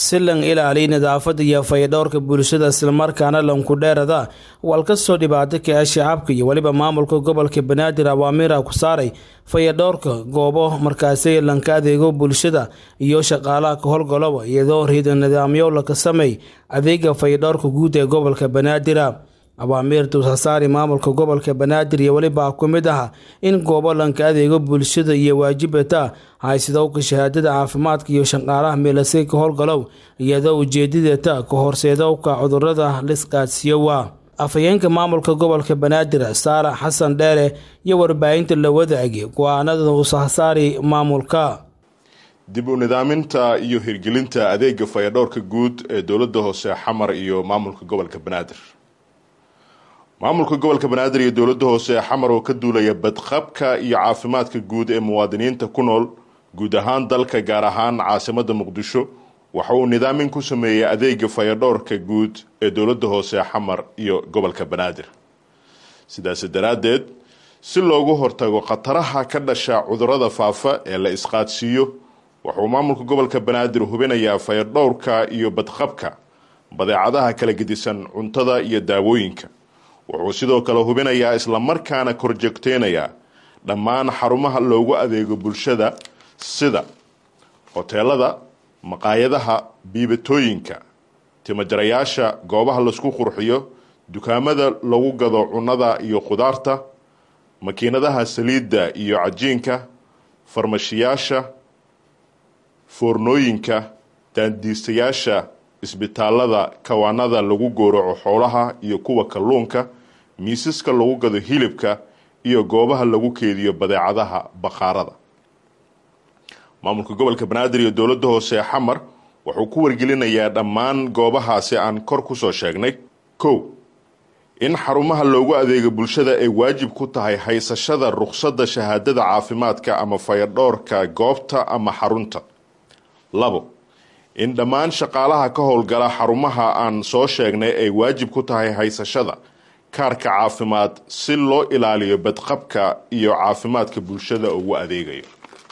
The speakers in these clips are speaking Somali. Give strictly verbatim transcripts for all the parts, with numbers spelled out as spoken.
si lan ilaaliyo nadaafadda iyo fayadhowrka bulshada isla markaana lanku dheerada wal ka soo dhibaato ka shacabka iyo waliba maamulka gobolka Banaadir awaamiir ku saaray fayadhowrka goobo markaasay lanka adeego bulshada iyo shaqaalaha ka howlgalo iyadoo riidan nidaamyo la ka sameey adeega fayadhowrka guud ee gobolka Banaadir awaamiirtu saari maamulka gobolka Banaadir iyo waliba ku mid ah in goobo lanka adeego bulshada iyo waajibata ay sidoo ka shahaadada caafimaadka iyo shaqaalaha meelasay ka howlgalo iyadoo ujeedada ka horseedo ka cudurrada lisqaadsiyo waa afayeenka maamulka gobolka Banaadir Saara Xasan Dheere iyo warbaahinta la wadaagay go'aanada uu saari maamulka dib u nidaaminta iyo hirgelinta adeega fayadhowrka guud ee dawladda hoose Xamar iyo maamulka gobolka Banaadir maamulka gobolka Banaadir iyo dawladda hoose Xamar oo ka duulaya badqabka iyo caafimaadka guud ee muwaadiniinta ku nool guud ahaan dalka gaar ahaan caasimadda Muqdisho waxa uu nidaamin ku sameeyay adeega fayadhowrka guud ee dawladda hoose Xamar iyo gobolka Banaadir sidaas daraadeed si loogu hortago khataraha ka dhasha cudurrada faafa ee la isqaadsiyo waxa uu maamulka gobolka Banaadir hubinayaa fayadhowrka iyo badqabka badeecadaha kala gedisan cuntada iyo daawooyinka wuxuu sidoo kale hubinayaa isla markaana korjoogteynaya dhammaan xarumaha loogu adeego bulshada sida hoteelada maqaayadaha biibatooyinka timajarayaasha goobaha la isku qurxiyo dukaamada lagu gado cunada iyo khudaarta makiinadaha saliidda iyo cajiinka farmashiyaasha foornooyinka daandiistayaasha isbitaalada kawaanada lagu gooroco xoolaha iyo kuwa kalluunka miisaska lagu gado hilibka iyo goobaha lagu keediyo badeecadaha baqaarada maamulka gobolka Banaadir iyo dawladda hoose Xamar wuxuu ku wargelinayaa dhammaan goobahaasi aan kor ku soo sheegnay kow in xarumaha loogu adeego bulshada ay waajib ku tahay haysashada ruqsadda shahaadada caafimaadka ama fayadhowrka goobta ama xarunta labo in dhammaan shaqaalaha ka howlgala xarumaha aan soo sheegnay ay waajib ku tahay haysashada kaarka caafimaad si loo ilaaliyo badqabka iyo caafimaadka bulshada ugu adeegayo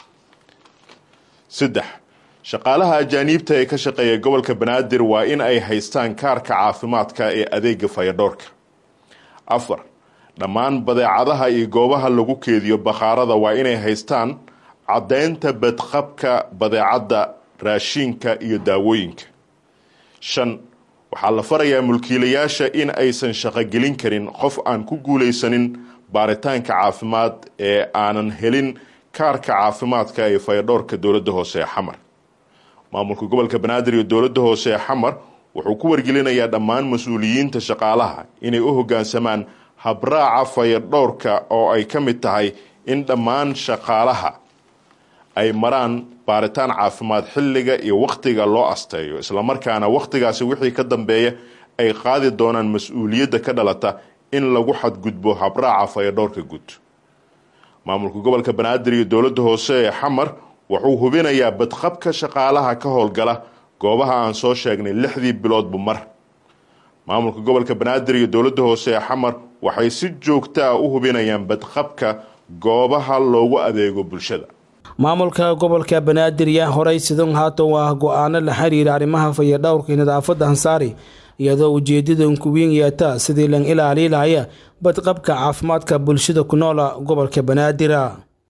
saddex shaqaalaha ajaanibta ee ka shaqeeya gobolka Banaadir waa in ay haystaan kaarka caafimaadka ee adeega fayadhowrka afar dhammaan badeecadaha iyo goobaha lagu keediyo baqaarada waa inay haystaan caddeynta badqabka badeecada raashinka iyo daawooyinka shan waxaa la farayaa mulkiilayaasha in aysan shaqo gelin karin qof aan ku guuleysanin baaritaanka caafimaad ee aanan helin kaarka caafimaadka ee fayadhowrka dawladda hoose Xamar maamulka gobolka Banaadir iyo dawladda hoose Xamar wuxuu ku wargelinayaa dhammaan mas'uuliyiinta shaqaalaha inay u hoggaansamaan habraaca fayadhowrka oo ay ka mid tahay in dhammaan shaqaalaha ay maraan baaritaan caafimaad xilliga iyo waqtiga loo asteeyo isla markaana waqtigaasi wixii ka dambeeya ay qaadi doonaan mas'uuliyadda ka dhalata in lagu xadgudbo habraaca fayadhowrka guud maamulka gobolka Banaadir iyo dawladda hoose Xamar wuxuu hubinayaa badqabka shaqaalaha ka howlgala goobaha aan soo sheegnay lixdii biloodba mar maamulka gobolka Banaadir iyo dawladda hoose Xamar waxay si joogto ah u hubinayaan badqabka goobaha loogu adeego bulshada maamulka gobolka Banaadir ya horay sidoo haato waa go'aano la xiriira arrimaha fayadhowrka nadaafadda hansaari iyadoo ujeedada ku weyn yaata sidii lan ilaaliyo badqabka caafimaadka bulshada ku nool gobolka Banaadir.